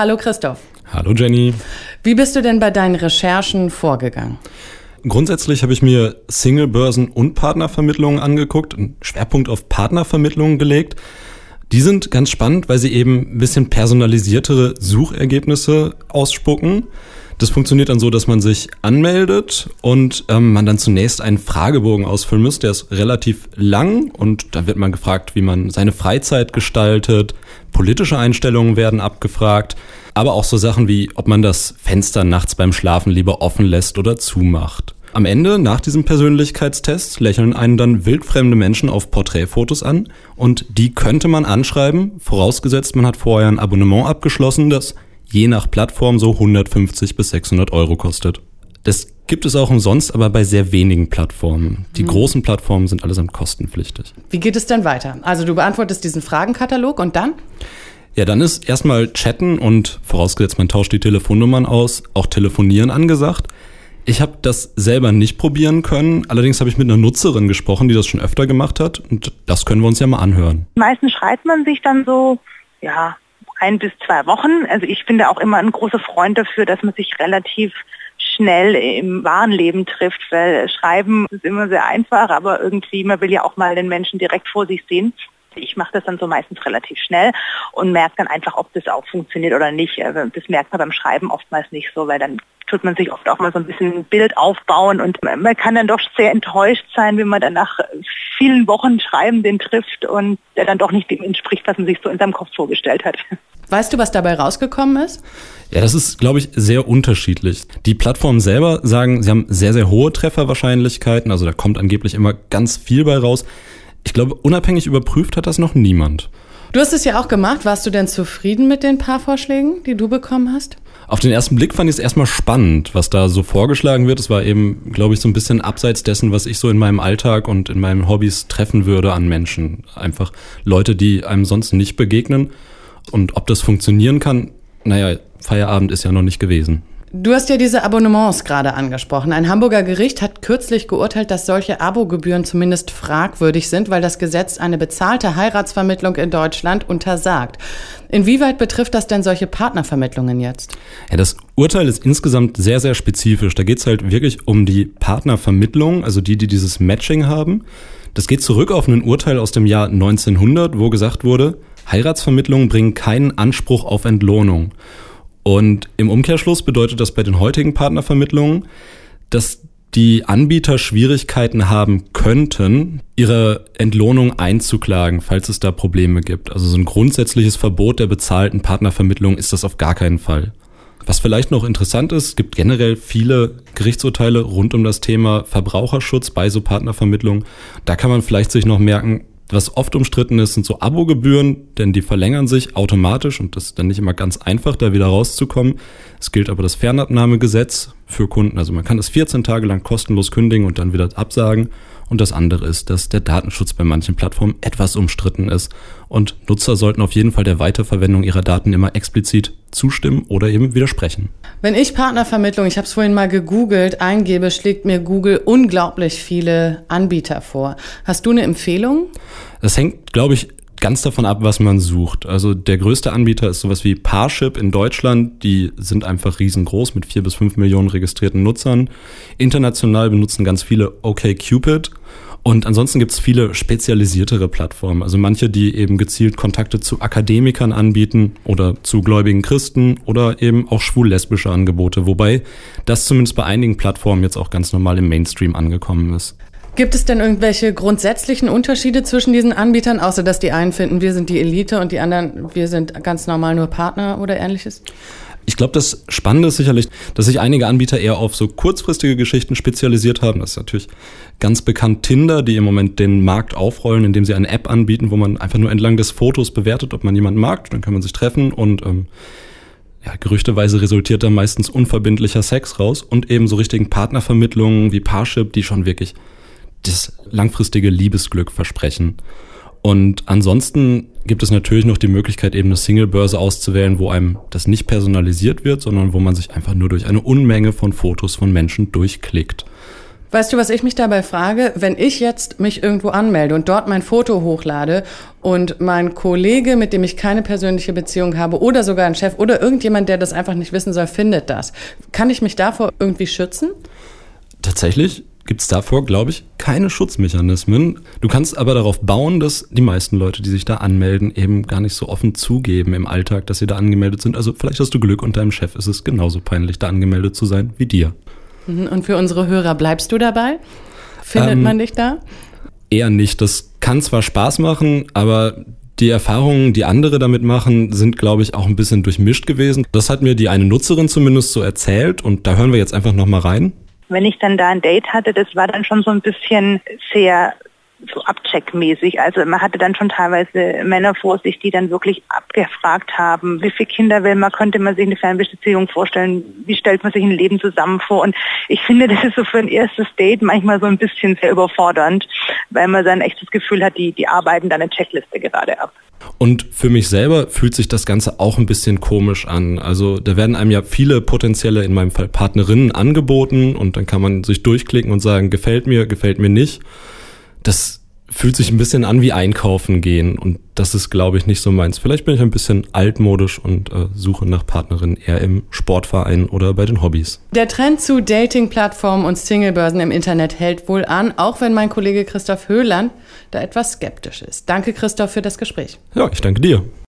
Hallo Christoph. Hallo Jenny. Wie bist du denn bei deinen Recherchen vorgegangen? Grundsätzlich habe ich mir Single-Börsen und Partnervermittlungen angeguckt, einen Schwerpunkt auf Partnervermittlungen gelegt. Die sind ganz spannend, weil sie eben ein bisschen personalisiertere Suchergebnisse ausspucken. Das funktioniert dann so, dass man sich anmeldet und man dann zunächst einen Fragebogen ausfüllen muss. Der ist relativ lang und da wird man gefragt, wie man seine Freizeit gestaltet. Politische Einstellungen werden abgefragt, aber auch so Sachen wie, ob man das Fenster nachts beim Schlafen lieber offen lässt oder zumacht. Am Ende, nach diesem Persönlichkeitstest, lächeln einen dann wildfremde Menschen auf Porträtfotos an und die könnte man anschreiben, vorausgesetzt man hat vorher ein Abonnement abgeschlossen, das je nach Plattform so 150 bis 600 Euro kostet. Das gibt es auch umsonst, aber bei sehr wenigen Plattformen. Die großen Plattformen sind allesamt kostenpflichtig. Wie geht es denn weiter? Also du beantwortest diesen Fragenkatalog und dann? Ja, dann ist erstmal Chatten und vorausgesetzt man tauscht die Telefonnummern aus, auch Telefonieren angesagt. Ich habe das selber nicht probieren können, allerdings habe ich mit einer Nutzerin gesprochen, die das schon öfter gemacht hat und das können wir uns ja mal anhören. Meistens schreibt man sich dann so, 1 bis 2 Wochen. Also ich bin da auch immer ein großer Freund dafür, dass man sich relativ schnell im wahren Leben trifft, weil Schreiben ist immer sehr einfach, aber irgendwie, man will ja auch mal den Menschen direkt vor sich sehen. Ich mache das dann so meistens relativ schnell und merke dann einfach, ob das auch funktioniert oder nicht. Also das merkt man beim Schreiben oftmals nicht so, weil dann tut man sich oft auch mal so ein bisschen ein Bild aufbauen und man kann dann doch sehr enttäuscht sein, wenn man dann nach vielen Wochen Schreiben den trifft und der dann doch nicht dem entspricht, was man sich so in seinem Kopf vorgestellt hat. Weißt du, was dabei rausgekommen ist? Ja, das ist, glaube ich, sehr unterschiedlich. Die Plattformen selber sagen, sie haben sehr, sehr hohe Trefferwahrscheinlichkeiten, also da kommt angeblich immer ganz viel bei raus. Ich glaube, unabhängig überprüft hat das noch niemand. Du hast es ja auch gemacht. Warst du denn zufrieden mit den Paarvorschlägen, die du bekommen hast? Auf den ersten Blick fand ich es erstmal spannend, was da so vorgeschlagen wird. Es war eben, glaube ich, so ein bisschen abseits dessen, was ich so in meinem Alltag und in meinen Hobbys treffen würde an Menschen. Einfach Leute, die einem sonst nicht begegnen. Und ob das funktionieren kann, Feierabend ist ja noch nicht gewesen. Du hast ja diese Abonnements gerade angesprochen. Ein Hamburger Gericht hat kürzlich geurteilt, dass solche Abogebühren zumindest fragwürdig sind, weil das Gesetz eine bezahlte Heiratsvermittlung in Deutschland untersagt. Inwieweit betrifft das denn solche Partnervermittlungen jetzt? Ja, das Urteil ist insgesamt sehr, sehr spezifisch. Da geht es halt wirklich um die Partnervermittlung, also die dieses Matching haben. Das geht zurück auf ein Urteil aus dem Jahr 1900, wo gesagt wurde, Heiratsvermittlungen bringen keinen Anspruch auf Entlohnung. Und im Umkehrschluss bedeutet das bei den heutigen Partnervermittlungen, dass die Anbieter Schwierigkeiten haben könnten, ihre Entlohnung einzuklagen, falls es da Probleme gibt. Also so ein grundsätzliches Verbot der bezahlten Partnervermittlung ist das auf gar keinen Fall. Was vielleicht noch interessant ist, es gibt generell viele Gerichtsurteile rund um das Thema Verbraucherschutz bei so Partnervermittlungen. Da kann man vielleicht sich noch merken, was oft umstritten ist, sind so Abogebühren, denn die verlängern sich automatisch und das ist dann nicht immer ganz einfach, da wieder rauszukommen. Es gilt aber das Fernabnahmegesetz für Kunden, also man kann das 14 Tage lang kostenlos kündigen und dann wieder absagen. Und das andere ist, dass der Datenschutz bei manchen Plattformen etwas umstritten ist und Nutzer sollten auf jeden Fall der Weiterverwendung ihrer Daten immer explizit zustimmen oder eben widersprechen. Wenn ich Partnervermittlung, ich habe es vorhin mal gegoogelt, eingebe, schlägt mir Google unglaublich viele Anbieter vor. Hast du eine Empfehlung? Das hängt, glaube ich, ganz davon ab, was man sucht. Also der größte Anbieter ist sowas wie Parship in Deutschland. Die sind einfach riesengroß mit 4 bis 5 Millionen registrierten Nutzern. International benutzen ganz viele OkCupid. Und ansonsten gibt es viele spezialisiertere Plattformen. Also manche, die eben gezielt Kontakte zu Akademikern anbieten oder zu gläubigen Christen oder eben auch schwul-lesbische Angebote. Wobei das zumindest bei einigen Plattformen jetzt auch ganz normal im Mainstream angekommen ist. Gibt es denn irgendwelche grundsätzlichen Unterschiede zwischen diesen Anbietern, außer dass die einen finden, wir sind die Elite und die anderen, wir sind ganz normal nur Partner oder ähnliches? Ich glaube, das Spannende ist sicherlich, dass sich einige Anbieter eher auf so kurzfristige Geschichten spezialisiert haben. Das ist natürlich ganz bekannt Tinder, die im Moment den Markt aufrollen, indem sie eine App anbieten, wo man einfach nur entlang des Fotos bewertet, ob man jemanden mag. Dann kann man sich treffen und gerüchteweise resultiert da meistens unverbindlicher Sex raus und eben so richtigen Partnervermittlungen wie Parship, die schon wirklich das langfristige Liebesglück versprechen. Und ansonsten gibt es natürlich noch die Möglichkeit, eben eine Single-Börse auszuwählen, wo einem das nicht personalisiert wird, sondern wo man sich einfach nur durch eine Unmenge von Fotos von Menschen durchklickt. Weißt du, was ich mich dabei frage? Wenn ich jetzt mich irgendwo anmelde und dort mein Foto hochlade und mein Kollege, mit dem ich keine persönliche Beziehung habe oder sogar ein Chef oder irgendjemand, der das einfach nicht wissen soll, findet das. Kann ich mich davor irgendwie schützen? Tatsächlich gibt es davor, glaube ich, keine Schutzmechanismen. Du kannst aber darauf bauen, dass die meisten Leute, die sich da anmelden, eben gar nicht so offen zugeben im Alltag, dass sie da angemeldet sind. Also vielleicht hast du Glück und deinem Chef ist es genauso peinlich, da angemeldet zu sein wie dir. Und für unsere Hörer, bleibst du dabei? Findet man dich da? Eher nicht. Das kann zwar Spaß machen, aber die Erfahrungen, die andere damit machen, sind, glaube ich, auch ein bisschen durchmischt gewesen. Das hat mir die eine Nutzerin zumindest so erzählt und da hören wir jetzt einfach nochmal rein. Wenn ich dann da ein Date hatte, das war dann schon so ein bisschen sehr so abcheckmäßig. Also man hatte dann schon teilweise Männer vor sich, die dann wirklich abgefragt haben, wie viele Kinder will man, könnte man sich eine Fernbeziehung vorstellen, wie stellt man sich ein Leben zusammen vor. Und ich finde, das ist so für ein erstes Date manchmal so ein bisschen sehr überfordernd, weil man dann echt das Gefühl hat, die arbeiten da eine Checkliste gerade ab. Und für mich selber fühlt sich das Ganze auch ein bisschen komisch an. Also da werden einem ja viele potenzielle, in meinem Fall Partnerinnen, angeboten und dann kann man sich durchklicken und sagen, gefällt mir nicht. Das fühlt sich ein bisschen an wie einkaufen gehen und das ist, glaube ich, nicht so meins. Vielleicht bin ich ein bisschen altmodisch und suche nach Partnerinnen eher im Sportverein oder bei den Hobbys. Der Trend zu Dating-Plattformen und Singlebörsen im Internet hält wohl an, auch wenn mein Kollege Christoph Höhland da etwas skeptisch ist. Danke, Christoph, für das Gespräch. Ja, ich danke dir.